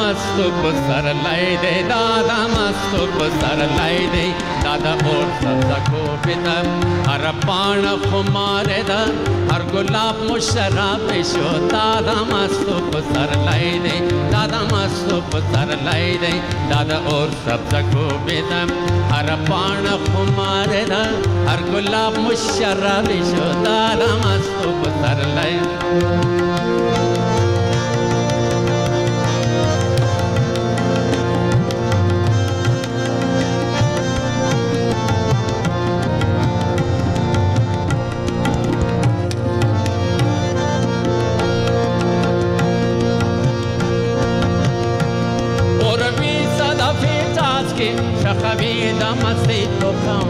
است و بسر لیده دادم است و بسر لیده دادا اور سبزکو بدم هر پان خماره دا هر گلاب مشراب شو دادم است و بسر لیده دادم است و بسر لیده دادا اور سبزکو بدم هر پان خماره دا هر گلاب مشراب شو دادم است و بسر لیده شخوید مستی تو کم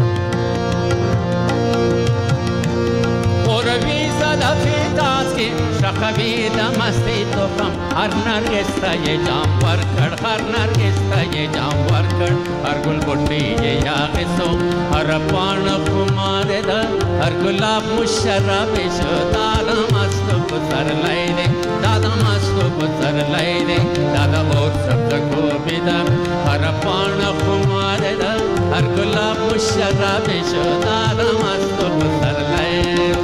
قربی صدفی تاز کی شخوید مستی تو کم هر نرگس تا یہ جام ورکڑ هر نرگس تا یہ جام ورکڑ هر گل بٹی یہ یاغسو هر پان خمار دا هر گلاب مشرب شو دادا مستو بسر لیده دادا مستو بسر لیده دادا اور سبز کو بیدم هر پان خمار دا هر گلاب مشرب شو دادا مستو بسر لیده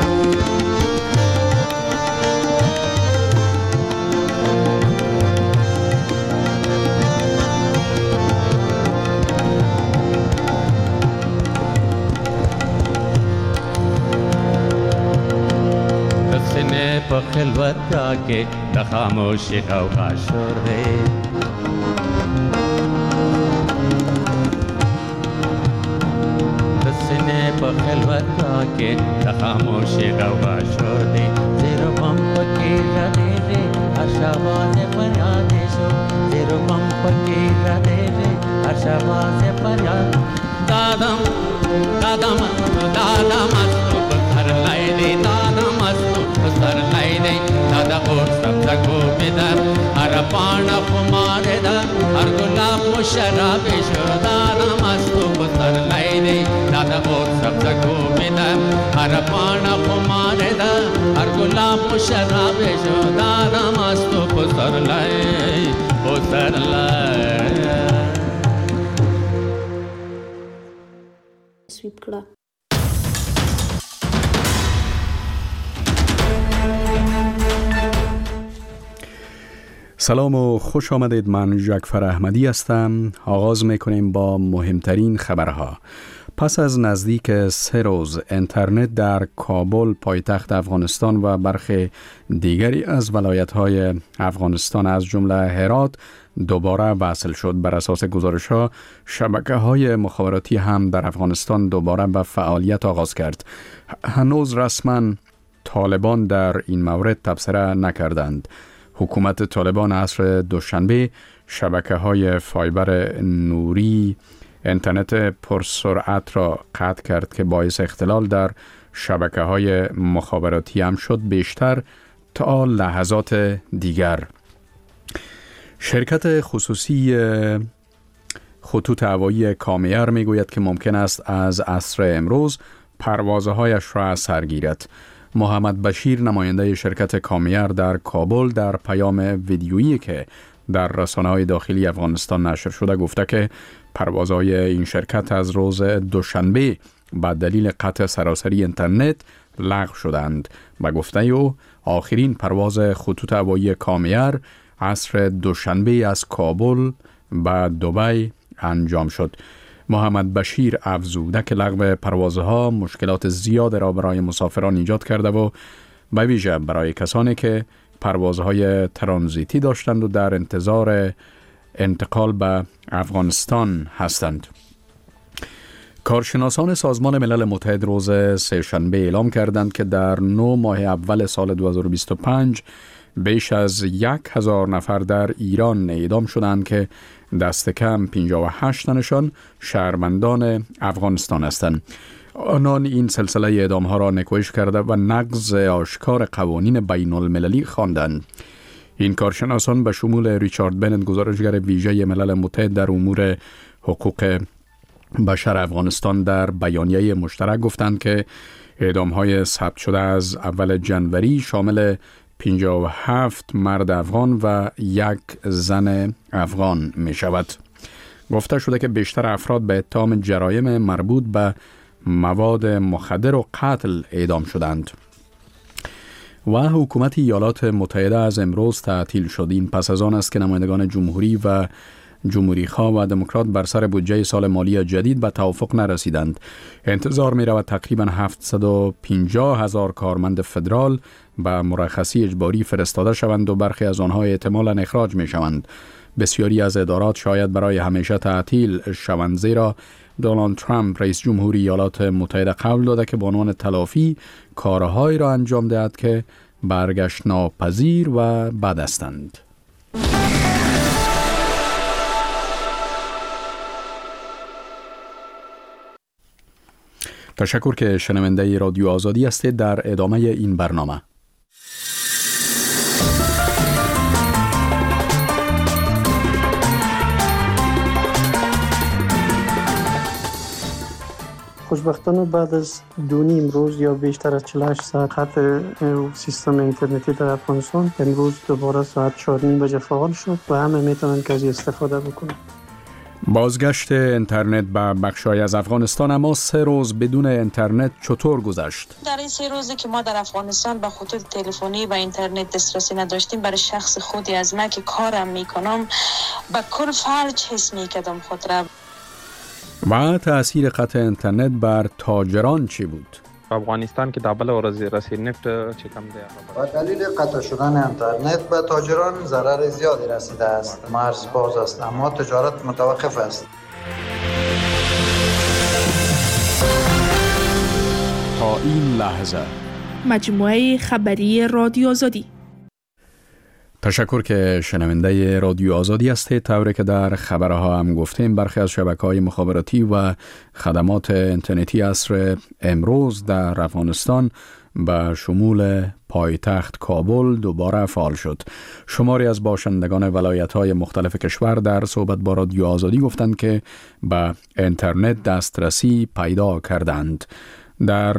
خلوت کے خاموش کا شور ہے دسنے پر خلوت کے خاموش کا شور ہے زیرو پمپ کی ردے رے اشواز فریاد شو زیرو پمپ کی ردے رے اشواز فریاد دادم دادم دادم ہر لائے دادم سر لیده دادا اور سبز کو بدر هر پان خماره دا هر گلاب مشرب شو دادا مستو سر لیده دادا اور سبز کو بدر هر پان خماره دا هر گلاب مشرب شو دادا مستو سر لیده سر لیده سویپ کړه سلام و خوش آمدید. من جعفر احمدی هستم. آغاز میکنیم با مهمترین خبرها. پس از نزدیک 3 روز اینترنت در کابل پایتخت افغانستان و برخی دیگری از ولایت‌های افغانستان از جمله هرات دوباره وصل شد. بر اساس گزارش‌ها شبکه‌های مخابراتی هم در افغانستان دوباره به فعالیت آغاز کرد. هنوز رسما طالبان در این مورد تبصره نکردند. حکومت طالبان عصر دوشنبه شبکه‌های فایبر نوری اینترنت پرسرعت را قطع کرد که باعث اختلال در شبکه‌های مخابراتی هم شد، بیشتر تا لحظات دیگر. شرکت خصوصی خطوط هوایی کامیر میگوید که ممکن است از عصر امروز پروازهایش را از سر گیرد. محمد بشیر نماینده شرکت کامیر در کابل در پیام ویدیویی که در رسانه‌های داخلی افغانستان نشر شده گفته که پروازهای این شرکت از روز دوشنبه به دلیل قطع سراسری اینترنت لغو شدند. به گفته او آخرین پرواز خطوط هوایی کامیر عصر دوشنبه از کابل به دبی انجام شد. محمد بشیر افزوده که لغو پروازها مشکلات زیاد را برای مسافران ایجاد کرده و به ویژه برای کسانی که پروازهای ترانزیتی داشتند و در انتظار انتقال به افغانستان هستند. کارشناسان سازمان ملل متحد روز سه‌شنبه اعلام کردند که در 9 ماه اول سال 2025 بیش از 1000 نفر در ایران اعدام شدند که دست کم 58 تنشان شهروندان افغانستان هستند. آنان این سلسله اعدام ها را نکوهش کرده و نقض آشکار قوانین بین المللی خواندند. این کارشناسان به شمول ریچارد بنت گزارشگر ویژه ملل متحد در امور حقوق بشر افغانستان در بیانیه مشترک گفتند که اعدام های ثبت شده از اول جنوری شامل 57 مرد افغان و 1 زن افغان می شود. گفته شده که بیشتر افراد به اتهام جرایم مربوط به مواد مخدر و قتل اعدام شدند. و حکومت ایالات متحده از امروز تعطیل شد. این پس از آن است که نمایندگان جمهوری و جمهوری‌خواه و دموکرات بر سر بودجه سال مالی جدید به توافق نرسیدند. انتظار می‌رود تقریباً 750,000 کارمند فدرال به مرخصی اجباری فرستاده شوند و برخی از آنها احتمالاً اخراج می‌شوند. بسیاری از ادارات شاید برای همیشه تعطیل شوند، زیرا دونالد ترامپ رئیس جمهور ایالات متحده قول داده که به عنوان تلافی کارهایی را انجام دهد که برگشت ناپذیر و بد هستند. تشکر که شنونده رادیو آزادی هستید. در ادامه این برنامه خوشبختانه بعد از 2.5 روز یا بیشتر از 48 ساعت خط سیستم اینترنتی در افغانستان امروز دوباره ساعت 4:30 فعال شد و همه میتونن که از استفاده بکنن. بازگشت اینترنت به بخشای از افغانستان، اما 3 روز بدون اینترنت چطور گذشت؟ در این 3 روزی که ما در افغانستان به خطوط تلفنی و اینترنت دسترسی نداشتیم، برای شخص خودی از من که کارم میکنم به کل فرج حس میکردم خود را. و تأثیر قطع اینترنت بر تاجران چی بود؟ افغانستان که دابل و رسید نفت چکم ده. با دلیل قطع شدن اینترنت به تاجران ضرر زیادی رسیده است. مرز باز است اما تجارت متوقف است. تا این لحظه مجموعه خبری رادیو آزادی. تشکر که شنونده رادیو آزادی هستید. طوری که در خبرها هم گفتیم، برخی از شبکه‌های مخابراتی و خدمات اینترنتی عصر امروز در افغانستان به شمول پایتخت کابل دوباره فعال شد. شماری از باشندگان ولایت‌های مختلف کشور در صحبت با رادیو آزادی گفتند که به اینترنت دسترسی پیدا کردند. در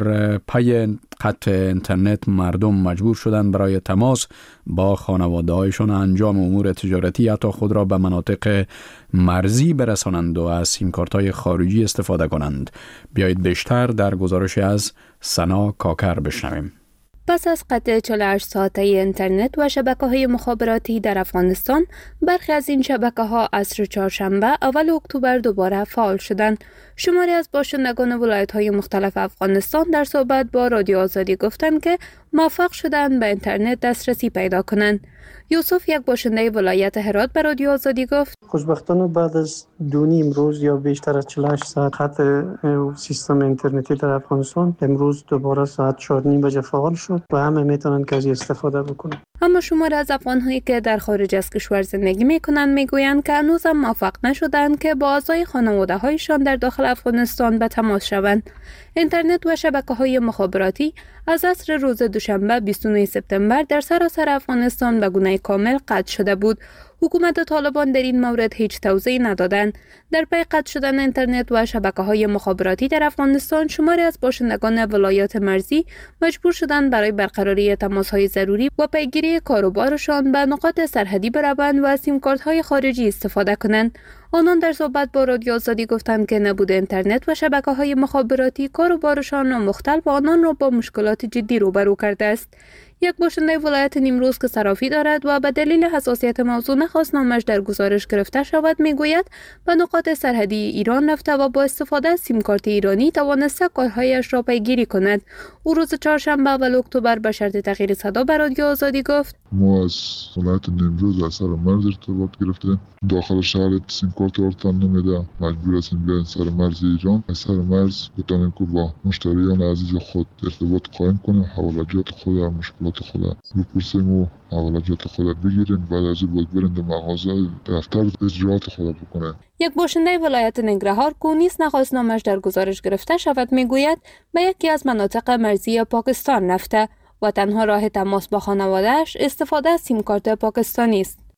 پی قطع اینترنت مردم مجبور شدند برای تماس با خانواده‌هایشان انجام امور تجارتی حتی خود را به مناطق مرزی برسانند و از سیمکارت‌های خارجی استفاده کنند. بیایید بیشتر در گزارش از سنا کاکر بشنویم. پس از قطع 48 ساعته اینترنت و شبکه‌های مخابراتی در افغانستان، برخی از این شبکه‌ها عصر چهارشنبه اول اکتبر دوباره فعال شدند. شماری از باشندگان ولایت‌های مختلف افغانستان در صحبت با رادیو آزادی گفتند که موفق شدند به اینترنت دسترسی پیدا کنند. یوسف، یک باشنده ولایت هرات، به رادیو آزادی گفت: خوشبختانه بعد از 2.5 روز یا بیشتر از 48 ساعت خط سیستم اینترنتی در افغانستان امروز دوباره ساعت 4:30 فعال شد و همه میتونن که از استفاده بکنن. اما شماری از افغان‌هایی که در خارج از کشور زندگی می‌کنند میگویند که هنوز هم موفق نشدند که با اعضای خانواده‌هایشان در داخل افغانستان به تماس شوند. اینترنت و شبکه‌های مخابراتی از عصر روز دوشنبه 29 سپتامبر در سراسر افغانستان به گونه کامل قطع شده بود. حکومت طالبان در این مورد هیچ توضیحی ندادند. در پی قطع شدن اینترنت و شبکه‌های مخابراتی در افغانستان، شماری از باشندگان ولایات مرزی مجبور شدند برای برقراری تماس‌های ضروری و پیگیری کاروبارشان به نقاط سرحدی بروند و از سیمکارت‌های خارجی استفاده کنند. آنان در صحبت با رادیو آزادی گفتند که نبود اینترنت و شبکه‌های مخابراتی کاروبارشان مختل و آنان را با مشکلات جدی روبرو کرده است. یک باشنده ولایت نیمروز که صرافی دارد و به دلیل حساسیت موضوع نخواست نامش در گزارش گرفته شود میگوید به نقاط سرحدی ایران رفته و با استفاده از سیمکارت ایرانی توانسته کارهایش را پیگیری کند. او روز چهارشنبه اول اکتبر به شرط تغییر صدا به رادیو آزادی گفت: ما از ولایت نیمروز از سر مرز ارتباط گرفتیم. داخل شهر سیمکارت ارتان نمیده، مجبور هستیم بیاین سر مرز ایران. از سر مرز بتانیم که با مشتریان عزیز خود ارتباط قائم کنیم، حوالجات خود و مشکلات خود بپرسیم و حوالجات خود بگیریم. بعد از این بود بریم در مغازه دفتر اجراعات خود بکنیم. یک باشنده ولایت ننگرهار که نیز نخواست نامش در گزارش گرفته شود میگوید به یکی از مناطق مرزی پاکستان رفته و تنها راه تماس با خانواده‌اش استفاده از سیمکارت پاکستانی است.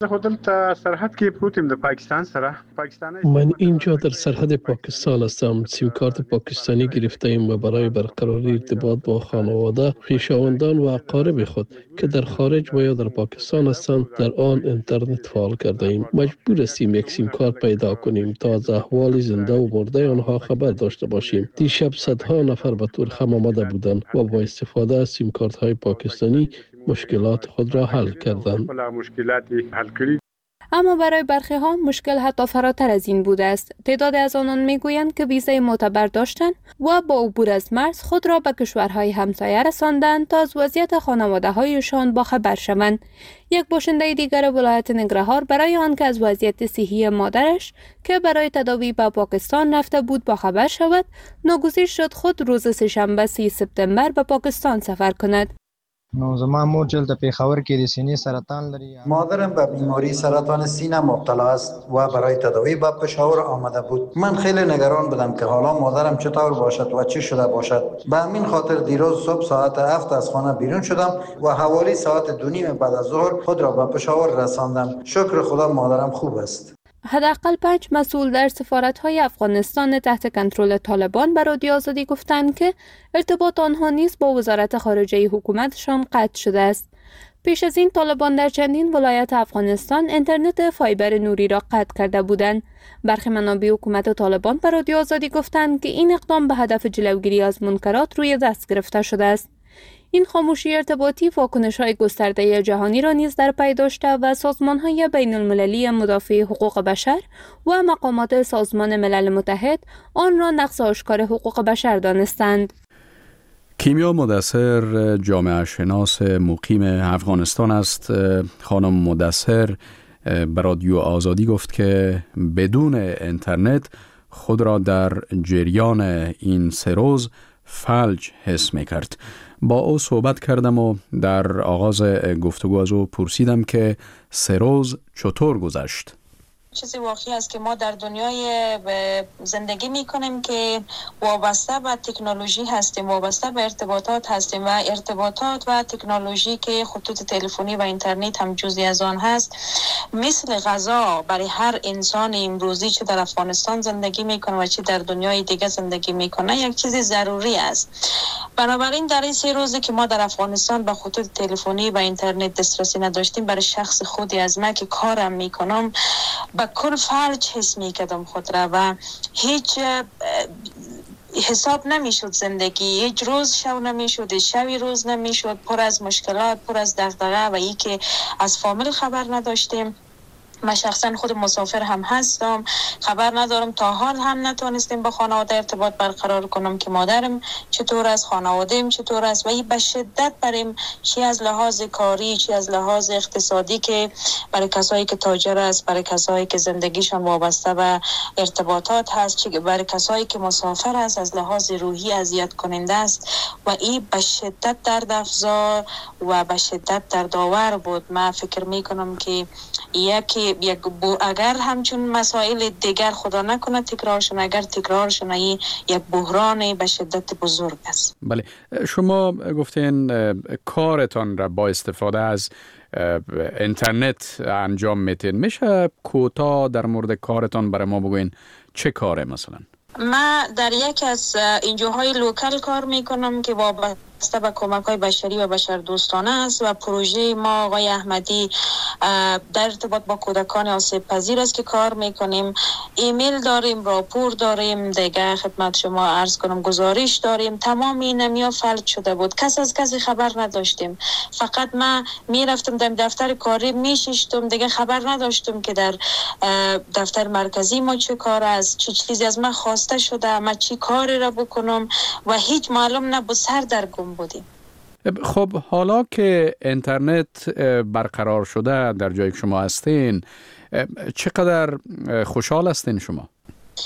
خودم تا سرحد کې پروتیم د پاکستان سره. من اینجا در سرحد پاکستان هستم. سیم کارت پاکستانی گرفته ایم و برای برقراری ارتباط با خانواده، خویشاوندان و اقارب خود که در خارج و یا در پاکستان هستند در آن اینترنت فعال کرده ایم. مجبور هستیم یک سیم کارت پیدا کنیم تا از احوال زنده و مرده آنها خبر داشته باشیم. دیشب صدها نفر به طور خم آمده بودند و با استفاده از سیم کارت های پاکستانی مشکلات خود را حل کردند. اما برای برخی ها مشکل حتی فراتر از این بوده است. تعداد از آنان میگویند که ویزای معتبر داشتند و با عبور از مرز خود را به کشورهای همسایه رساندند تا از وضعیت خانواده هایشان باخبر شوند. یک باشنده دیگر ولایت ننگرهار برای آنکه از وضعیت صحی مادرش که برای تداوی به پاکستان رفته بود باخبر شود، ناگزیر شد خود روز سه‌شنبه 3 سپتامبر به پاکستان سفر کند. زما مور چلته پیښور کې د سینې سرطان لري. مادرم به بیماری سرطان سینه مبتلا است و برای تداوی به پشاور آمده بود. من خیلی نگران بودم که حالا مادرم چطور باشد و چی شده باشد. به همین خاطر دیروز صبح ساعت 7 از خانه بیرون شدم و حوالی ساعت 2:30 بعد از ظهر خود را به پشاور رساندم. شکر خدا مادرم خوب است. حداقل 5 مسئول در سفارت‌های افغانستان تحت کنترل طالبان به رادیو آزادی گفتند که ارتباط آنها نیز با وزارت خارجه حکومتشان قطع شده است. پیش از این طالبان در چندین ولایت افغانستان اینترنت فایبر نوری را قطع کرده بودند. برخی منابع حکومت طالبان به رادیو آزادی گفتند که این اقدام به هدف جلوگیری از منکرات روی دست گرفته شده است. این خاموشی ارتباطی واکنش‌های گسترده جهانی را نیز در پی داشته و سازمان‌های بین‌المللی مدافع حقوق بشر و مقامات سازمان ملل متحد آن را نقض آشکار حقوق بشر دانستند. کیمیا مدثر جامعه شناس مقیم افغانستان است. خانم مدثر به رادیو آزادی گفت که بدون اینترنت خود را در جریان این 3 روز فلج حس می‌کرد. با او صحبت کردم و در آغاز گفتگو از او پرسیدم که 3 روز چطور گذشت. چیزی واقعی است که ما در دنیای زندگی میکنیم که وابسته به تکنولوژی هستیم، وابسته به ارتباطات هستیم و ارتباطات و تکنولوژی که خطوط تلفنی و اینترنت هم جزئی از آن هست مثل غذا برای هر انسان امروزی چه در افغانستان زندگی میکنه و چه در دنیای دیگه زندگی میکنه یک چیز ضروری است. بنابراین در این 3 روزی که ما در افغانستان به خطوط تلفنی و اینترنت دسترسی نداشتیم، برای شخص خودی از من که کارم میکنم با کل فلج حس میکردم خود را و هیچ حساب نمیشد زندگی، هیچ روز شو نمیشد، شوی روز نمیشد، پر از مشکلات، پر از دغدغه و ای که از فامیل خبر نداشتیم. من شخصا خود مسافر هم هستم، خبر ندارم، تا حال هم نتونستیم با خانواده ارتباط برقرار کنم که مادرم چطور است، خانواده‌ام چطور است و این به شدت بریم چی از لحاظ کاری چی از لحاظ اقتصادی که برای کسایی که تاجر است، برای کسایی که زندگیشان وابسته به ارتباطات هست، چی برای کسایی که مسافر است از لحاظ روحی اذیت کننده است و این به شدت درد و به شدت دردآور بود. من فکر میکنم که اگر همچون مسائل دیگر خدا نکنه تکرارشون، اگر تکرارشون یک بحران به شدت بزرگ است. بله، شما گفتین کارتان را با استفاده از اینترنت انجام میتین. میشه کوتاه در مورد کارتان برای ما بگوین چه کاره مثلا؟ من در یک از انجوهای لوکال کار میکنم که وابسته به کمک‌های بشری و بشردوستانه است و پروژه ما آقای احمدی در ارتباط با کودکان آسیب پذیر است که کار میکنیم. ایمیل داریم، راپور داریم، دیگه خدمت شما عرض کنم گزارش داریم. تمام اینمیا فلج شده بود، کس از کسی خبر نداشتیم. فقط من میرفتم در دفتر کاری میشیشتم، دیگه خبر نداشتم که در دفتر مرکزی ما چه کار است، چه چیزی از من خواسته شده، من چی کاری را بکنم و هیچ معلوم نبود، سردرگم بودیم. خب حالا که اینترنت برقرار شده در جایی که شما هستین، چقدر خوشحال هستین شما؟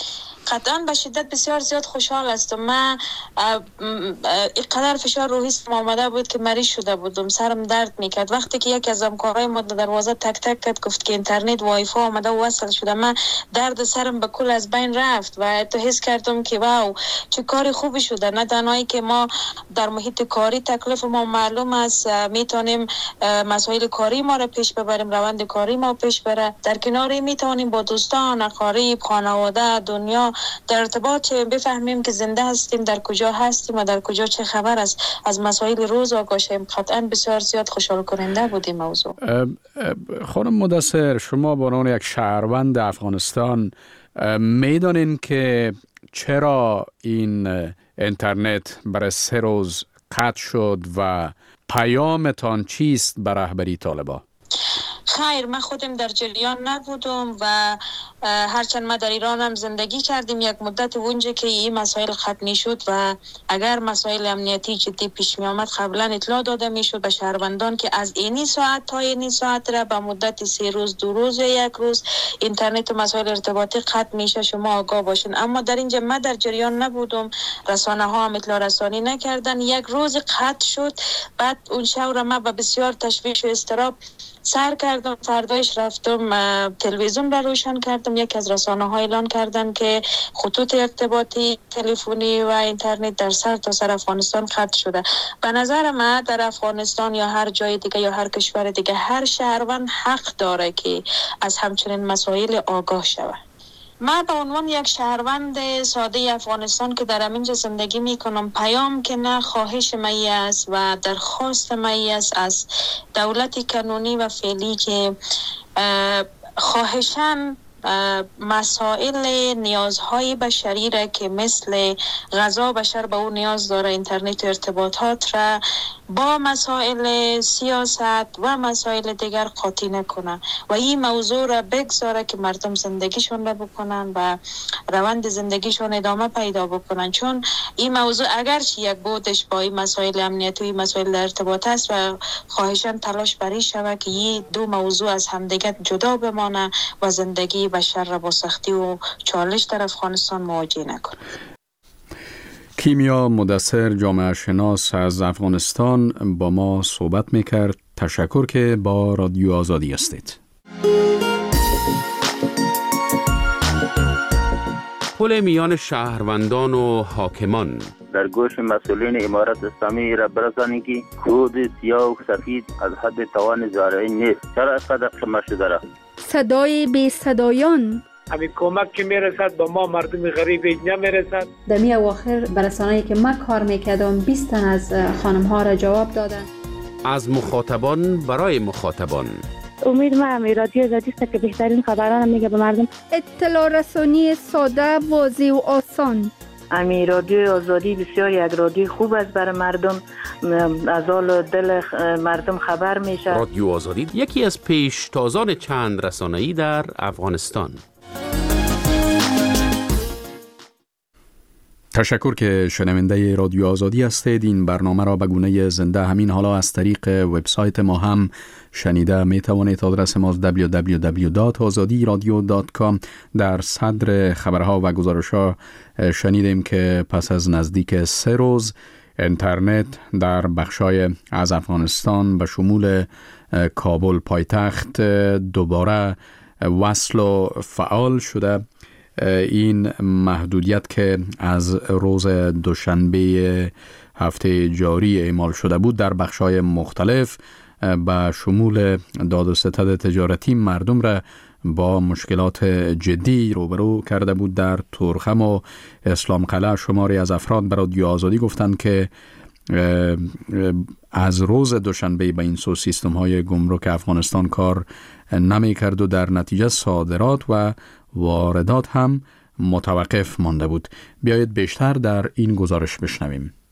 قطعا به شدت بسیار زیاد خوشحال هستم. من اینقدر فشار روحی آمده بود که مریض شده بودم، سرم درد میکرد. وقتی که یکی از همکارای ما دروازه تک تک کرد گفت که اینترنت وای فای آمده و وصل شده، من درد سرم به کل از بین رفت و تو حس کردم که واو چه کاری خوبی شده. نه تنهایی که ما در محیط کاری تکلیف ما معلوم است، میتونیم مسائل کاری ما را پیش ببریم، روند کاری ما پیش بره، در کنار میتونیم با دوستان، اقارب، خانواده، دنیا در ارتباط بفهمیم که زنده هستیم، در کجا هستیم و در کجا چه خبر است، از مسائل روز آگاه شیم. قطعا بسیار زیاد خوشحال کننده بود این موضوع. خانم مدثر، شما به عنوان یک شهروند افغانستان میدانین که چرا این اینترنت برای 3 روز قطع شد و پیامتان چیست به رهبری طالبان؟ خیر، من خودم در جریان نبودم و هرچند ما در ایران هم زندگی کردیم یک مدت اونجا که این مسائل ختم می شد و اگر مسائل امنیتی جدی پیش می آمد قبلا اطلاع داده می شد به شهروندان که از اینی ساعت تا اینی ساعت را به مدت 3 روز 2 روز یا 1 روز اینترنت و مسائل ارتباطی ختم میشه، شما آگاه باشین. اما در اینجا من در جریان نبودم، رسانه ها هم اطلاع رسانی نکردن. 1 روز قطع شد، بعد اون شب را من به بسیار تشویش و اضطراب سر کردم. فردایش رفتم تلویزیون را روشن کردم، یک از رسانه ها اعلان کردن که خطوط ارتباطی تلفنی و اینترنت در سر تا سر افغانستان قطع شده. به نظر من در افغانستان یا هر جای دیگه یا هر کشور دیگه هر شهروند حق داره که از همچنین مسائل آگاه شود. من به عنوان یک شهروند ساده افغانستان که در اینجا زندگی میکنم، پیام که نه خواهش می است و درخواست می است از دولت قانونی و فعلی که خواهشاً مسائل نیازهای بشری را که مثل غذا بشر به اون نیاز داره، اینترنت و ارتباطات را با مسائل سیاست و مسائل دیگر قاطی نکنه و این موضوع را بگذاره که مردم زندگیشون را بکنن و روند زندگیشون ادامه پیدا بکنن. چون این موضوع اگرچه یک بودش با این مسائل امنیتی و این مسائل ارتباط است و خواهشاً تلاش بری شود که این 2 موضوع از همدیگر جدا بمانه و زندگی بشر را با سختی و چالش در افغانستان مواجه نکنه. کیمیا مدثر، جامعه شناس از افغانستان، با ما صحبت میکرد. تشکر که با رادیو آزادی هستید. پل میان شهروندان و حاکمان در گوش مسئولین امارت اسلامی را برسانید که کود سیاه و سفید از حد توان زارعی نیست. چرا اینقدر کم شده را؟ صدای بی صدایان، همین کمک که میرسد با ما مردم غریب نمیرسد. در می اواخر برسانه‌ای که من کار میکردم 20 تن از خانم ها را جواب دادن. از مخاطبان برای مخاطبان. امید ما رادیو آزادی است که بهترین خبران میگه به مردم. اطلاع رسانی ساده، واضح و آسان. رادیو آزادی بسیار یک رادیو خوب است برای مردم، از حال دل مردم خبر میشه. رادیو آزادی یکی از پیشتازان چند رسانه‌ای در افغانستان. تشکر که شنونده رادیو آزادی هستید. این برنامه را به گونه زنده همین حالا از طریق وبسایت ما هم شنیده می توانید. آدرس ما www.azadiradio.com. در صدر خبرها و گزارش‌ها شنیدیم که پس از نزدیک 3 روز اینترنت در بخشای از افغانستان به شمول کابل پایتخت دوباره وصل و فعال شده. این محدودیت که از روز دوشنبه هفته جاری اعمال شده بود در بخشای مختلف به شمول داد و ستد تجارتی مردم را با مشکلات جدی روبرو کرده بود. در تورخم و اسلام قلعه شماری از افراد به رادیو آزادی گفتند که از روز دوشنبه به این سو سیستم های گمرک افغانستان کار نمی کرد و در نتیجه صادرات و واردات هم متوقف مانده بود. بیایید بیشتر در این گزارش بشنویم.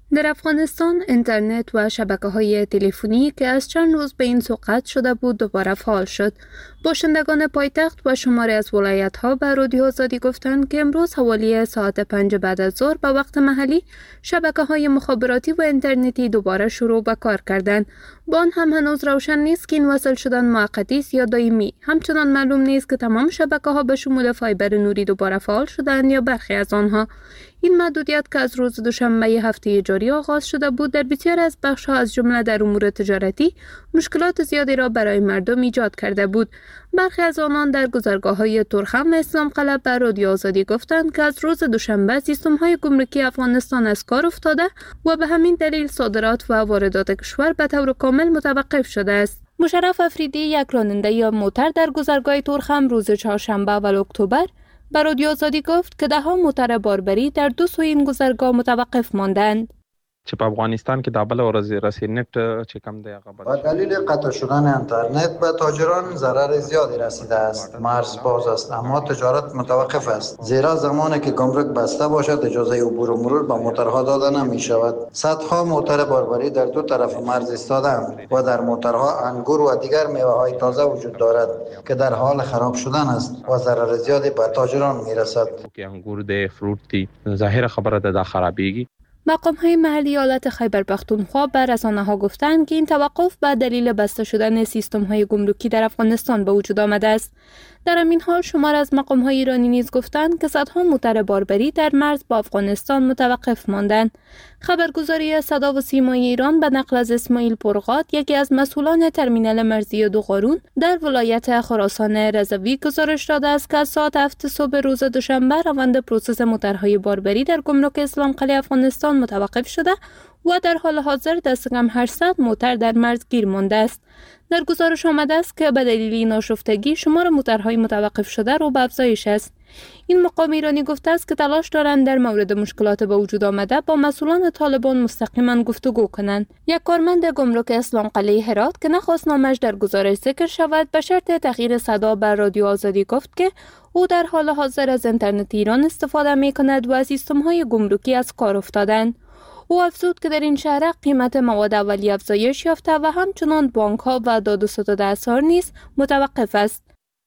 در افغانستان اینترنت و شبکه‌های تلفنی که از چند روز به این سو قطع شده بود دوباره فعال شد. باشندگان پایتخت و شماری از ولایت‌ها به رادیو آزادی گفتند که امروز حوالی ساعت 5 بعد از ظهر به وقت محلی شبکه‌های مخابراتی و اینترنتی دوباره شروع به کار کردند. با آن هم هنوز روشن نیست که این وصل شدن موقتی است یا دائمی. همچنان معلوم نیست که تمام شبکه‌ها به شمول فایبر نوری دوباره فعال شدند یا برخی از آنها. این محدودیت که از روز دوشنبه هفته جاری آغاز شده بود در بسیاری از بخش‌ها از جمله در امور تجارتی مشکلات زیادی را برای مردم ایجاد کرده بود. برخی از آنان در گذرگاه‌های ترخم و اسلام قلعه به رادیو آزادی گفتند که از روز دوشنبه سیستم‌های گمرکی افغانستان از کار افتاده و به همین دلیل صادرات و واردات کشور به طور کامل متوقف شده است. مشرف افریدی، یک راننده موتر در گذرگاه ترخم روز چهارشنبه اول اکتبر به رادیو آزادی گفت که ده‌ها موتر باربری در دو سوی این گذرگاه متوقف ماندند. چې په افغانستان کې د بل ورځ رسینټ چې کم دی هغه با دلیل قطع شدن اینترنت به تاجران ضرر زیادی رسیده است. مرز باز است اما تجارت متوقف است، زیرا زمانی که گمرک بسته باشد اجازه عبور و مرور به موترها داده نمی شود. صدها موتر باربری در دو طرف مرز ایستادند و در موترها انگور و دیگر میوه‌های تازه وجود دارد که در حال خراب شدن است و ضرر زیادی به تاجران می رسد. که انگور دی فروت دی ظاهر خبره ده خرابیږي. مقام‌های محلی ایالت خیبر پختونخوا به رسانه‌ها گفتند که این توقف به دلیل بسته شدن سیستم‌های گمرکی در افغانستان به وجود آمده است. در همین حال شمار از مقام‌های ایرانی نیز گفتند که صدها موتر باربری در مرز با افغانستان متوقف ماندند. خبرگزاری صدا و سیمای ایران به نقل از اسماعیل پرغات، یکی از مسئولان ترمینال مرزی دوقارون در ولایت خراسان رضوی، گزارش داده است که از ساعت 7 صبح روز دوشنبه روند پروسس موترهای باربری در گمرک اسلام قلعه افغانستان متوقف شده و در حال حاضر دست کم 800 موتر در مرز گیر مانده است. در گزارش آمده است که به دلیل این آشفتگی شمار موترهای متوقف شده رو به افزایش است. این مقام ایرانی گفته است که تلاش دارند در مورد مشکلات به وجود آمده با مسئولان طالبان مستقیما گفتگو کنند. یک کارمند گمرک اسلام قلعه هرات که نخواست نامش در گزارش ذکر شود به شرط تغییر صدا بر رادیو آزادی گفت که او در حال حاضر از اینترنت ایران استفاده می کند و سیستم‌های گمرکی از کار افتادند. او افزود که در این شهر قیمت مواد اولیه افزایش یافته و همچنان بانک‌ها و داد و ستد اسعار نیز متوقف است.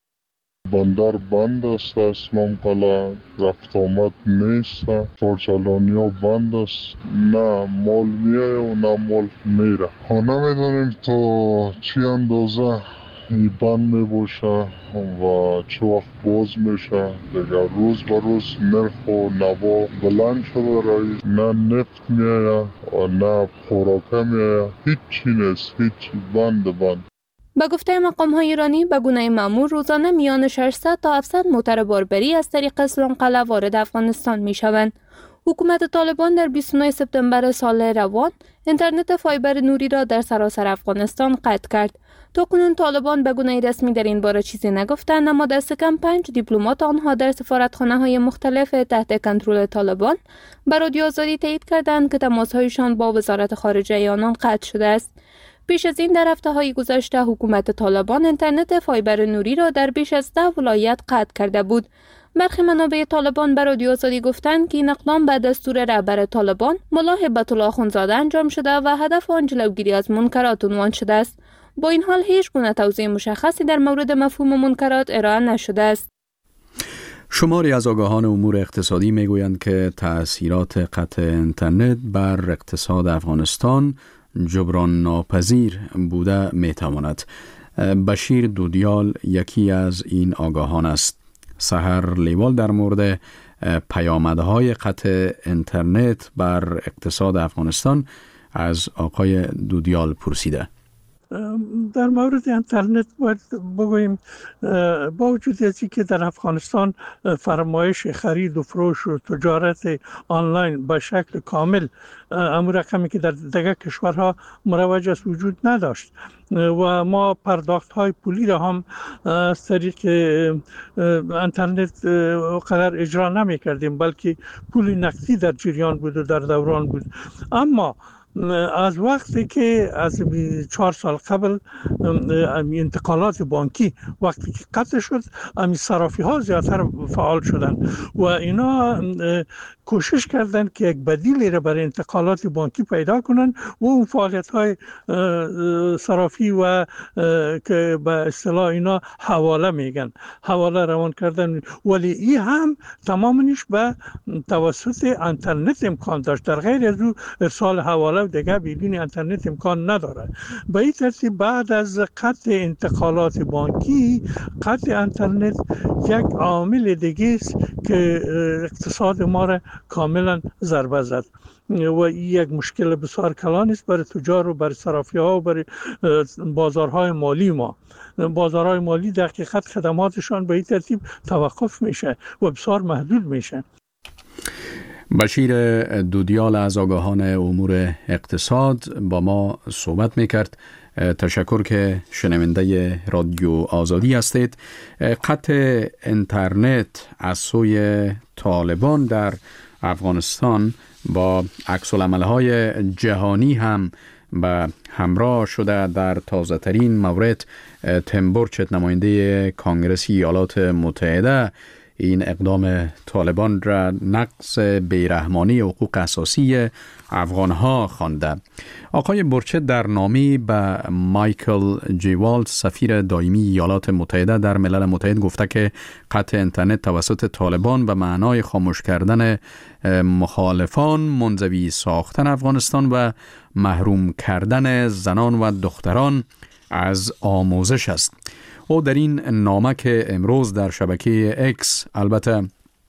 بندر بند است، اسلام قلعه رفت آمد نیست، چارچلانی ها بند است، نه مال میایه و نه مال میره. ها نمیدونیم تا چی اندازه این بند میباشه و چه وقت باز میشه. دیگر روز به روز نرخ و نوا بلند شده رئیس، نه نفت میایه و نه خوراکه میایه، هیچی نیست، هیچی بند. به گفته مقام‌های ایرانی به گونه معمول روزانه میان 600 تا 700 موتر باربری از طریق اسلام قلعه وارد افغانستان میشوند. حکومت طالبان در 29 سپتامبر سال روان اینترنت فایبر نوری را در سراسر افغانستان قطع کرد. تاکنون طالبان به گونه رسمی در این باره چیزی نگفتند، اما دست کم 5 دیپلمات آنها در سفارتخانه‌های مختلف تحت کنترل طالبان به رادیو آزادی تایید کردند که تماس‌هایشان با وزارت خارجه آنان قطع شده است. پیش از این در هفته‌های گذشته حکومت طالبان اینترنت فایبر نوری را در بیش از 10 ولایت قطع کرده بود. برخی منابع طالبان به رادیو آزادی گفتند که این اقدام به دستور رهبر طالبان ملا هیبت الله اخوندزاده انجام شده و هدف آن جلوگیری از منکرات عنوان شده است. با این حال هیچ گونه توضیح مشخصی در مورد مفهوم منکرات ارائه نشده است. شماری از آگاهان امور اقتصادی میگویند که تأثیرات قطع اینترنت بر اقتصاد افغانستان جبران ناپذیر بوده میتواند. بشیر دودیال یکی از این آگاهان است. سحر لیوال در مورد پیامدهای قطع اینترنت بر اقتصاد افغانستان از آقای دودیال پرسیده. در مورد اینترنت باید بگوییم با وجود از که در افغانستان فرمایش خرید و فروش و تجارت آنلاین به شکل کامل امور رقمی که در دیگر کشورها مروج است وجود نداشت و ما پرداخت های پولی را هم از طریق اینترنت قدر اجرا نمی کردیم، بلکه پول نقدی در جریان بود و در دوران بود. اما از وقتی که از 4 سال قبل انتقالات بانکی وقتی که قطع شد، صرافی ها زیادتر فعال شدن و اینا کوشش کردن که یک بدیلی را برای انتقالات بانکی پیدا کنن و اون فعالیت های صرافی و که به اصطلاح اینا حواله میگن، حواله روان کردن، ولی این هم تمامش به توسط اینترنت امکان داشت. در غیر از او ارسال حواله دیگه بدون اینترنت امکان نداره. به این ترتیب بعد از قطع انتقالات بانکی، قطع اینترنت یک عامل دیگه است که اقتصاد ما را کاملا ضربه زد و این یک مشکل بسیار کلان است برای تجار و برای صرافی ها و برای بازارهای مالی ما. بازارهای مالی در حقیقت خدماتشان به این ترتیب توقف میشه و بسیار محدود میشه. بشیر دودیال از آگاهان امور اقتصاد با ما صحبت میکرد. تشکر که شنونده رادیو آزادی هستید. قطع اینترنت از سوی طالبان در افغانستان با عکس‌العمل‌های جهانی هم به همراه شده. در تازه ترین مورد تیم برچت، نماینده کانگرس ایالات متحده، این اقدام طالبان را نقض بیرحمانه حقوق اساسی افغانها خوانده. آقای برچت در نامه‌ای به مایکل جی والت، سفیر دائمی ایالات متحده در ملل متحد، گفته که قطع اینترنت توسط طالبان به معنای خاموش کردن مخالفان، منزوی ساختن افغانستان و محروم کردن زنان و دختران از آموزش است. او در این نامه که امروز در شبکه اکس، البته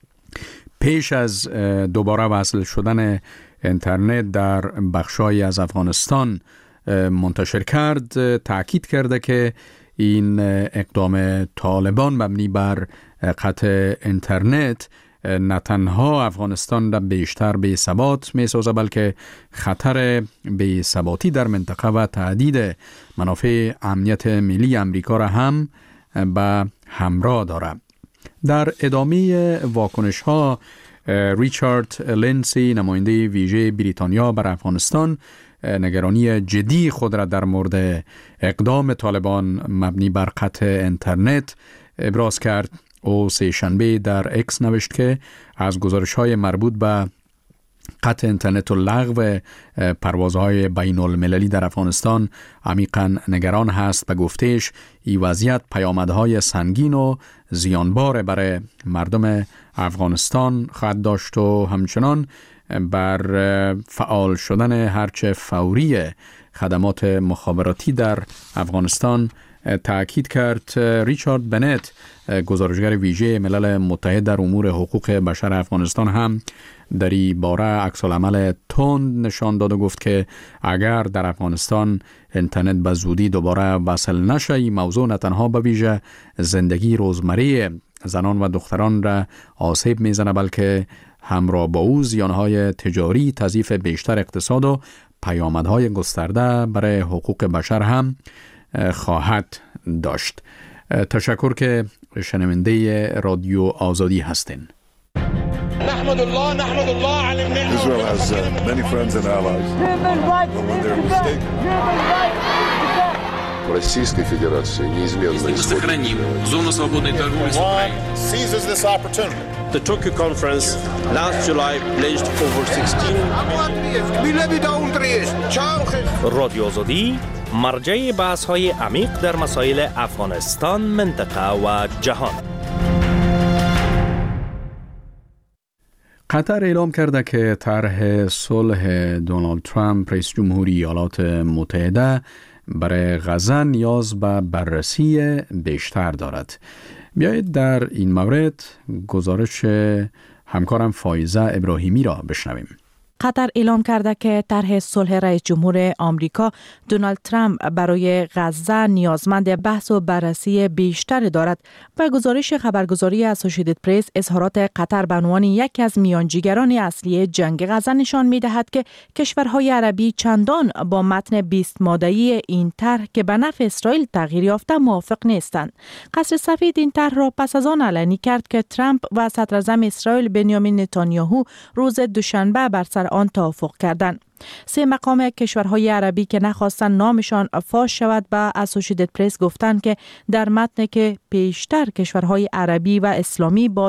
پیش از دوباره وصل شدن اینترنت در بخشای از افغانستان منتشر کرد، تاکید کرده که این اقدام طالبان مبنی بر قطع اینترنت نه تنها افغانستان را بیشتر به ثبات می سازه، بلکه خطر به ثباتی در منطقه و تهدید منافع امنیت ملی امریکا را هم به همراه دارد. در ادامه واکنش ها، ریچارد لینسی، نماینده ویژه بریتانیا بر افغانستان، نگرانی جدی خود را در مورد اقدام طالبان مبنی بر قطع اینترنت ابراز کرد. او سه‌شنبه در اکس نوشت که از گزارش‌های مربوط به قطع اینترنت و لغو پروازهای بین المللی در افغانستان عمیقاً نگران هست. به گفتهش این وضعیت پیامدهای سنگین و زیانبار برای مردم افغانستان خواهد داشت و همچنان بر فعال شدن هرچه فوری خدمات مخابراتی در افغانستان تأکید کرد. ریچارد بنت، گزارشگر ویژه ملل متحد در امور حقوق بشر افغانستان، هم در این باره عکس‌العمل تند نشان داد و گفت که اگر در افغانستان اینترنت به زودی دوباره وصل نشه، این موضوع نه تنها به ویژه زندگی روزمره زنان و دختران را آسیب میزنه، بلکه همراه با او زیانهای تجاری، تضعیف بیشتر اقتصاد و پیامدهای گسترده برای حقوق بشر هم خواهد داشت. تشکر که شنونده رادیو آزادی هستین. نحمد الله على النعمة. Israel has many friends and allies. Российской Федерации неизменно сохраним зону свободной торговли с Украиной. Seizes this opportunity. The Tokyo conference last July pledged over 16 رادیو آزادی، مرجع بحث‌های عمیق در مسائل افغانستان، منطقه و جهان. قطر اعلام کرده که طرح صلح دونالد ترامپ رئیس جمهوری ایالات متحده برای غزه نیاز به بررسی بیشتر دارد. بیایید در این مورد گزارش همکارم فایزه ابراهیمی را بشنویم. قطر اعلام کرده که طرح صلح رئیس جمهور آمریکا دونالد ترامپ برای غزه نیازمند بحث و بررسی بیشتر دارد. با گزارش خبرگزاری اسوسییتد پرس، اظهارات قطر به عنوان یکی از میانجیگران اصلی جنگ غزه نشان می‌دهد که کشورهای عربی چندان با متن 20 ماده‌ای این طرح که به نفع اسرائیل تغییر یافته موافق نیستند. قصر سفید این طرح را پس از آن اعلام کرد که ترامپ و صدراعظم اسرائیل بنیامین نتانیاهو روز دوشنبه بر سر آن توافق کردند. سه مقام کشورهای عربی که نخواستن نامشان فاش شود به اسوسییتد پرس گفتند که در متن که پیشتر کشورهای عربی و اسلامی با